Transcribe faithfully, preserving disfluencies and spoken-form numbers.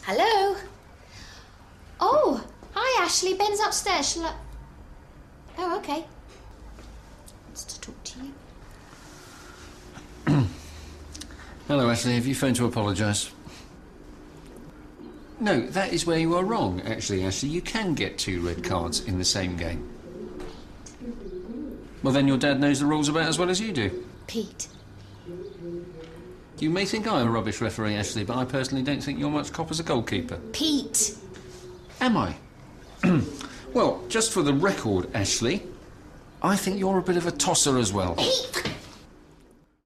Hello? Oh, hi, Ashley. Ben's upstairs. Shall I... Oh, OK. Wants to talk to you. Hello, Ashley. Have you phoned to apologise? No, that is where you are wrong, actually, Ashley. You can get two red cards in the same game. Well, then your dad knows the rules about as well as you do. Pete. You may think I'm a rubbish referee, Ashley, but I personally don't think you're much cop as a goalkeeper. Pete. Am I? Well, just for the record, Ashley, I think you're a bit of a tosser as well. Pete!